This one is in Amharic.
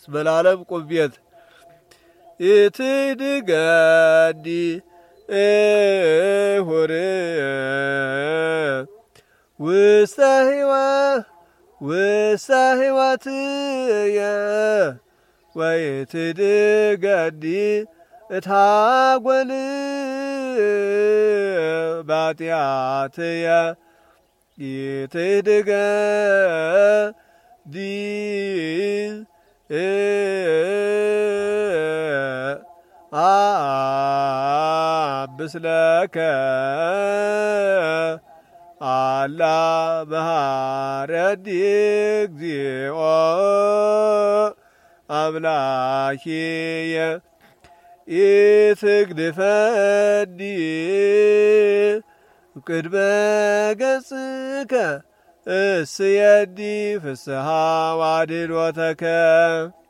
እስመላለም ቁቤት ኢትድገዲ ሁር ውስተ ሕይወትየ ወይትድገዲ እታጐል ባጢአትየ ኢትድገዲ አብስለከ አላ መሐረኒ እግዚኦ አምላኪየ ኢትግድፈኒ ቅድመ ገጽከ እስየኒ ፍስሐ ወአድኅኖተከ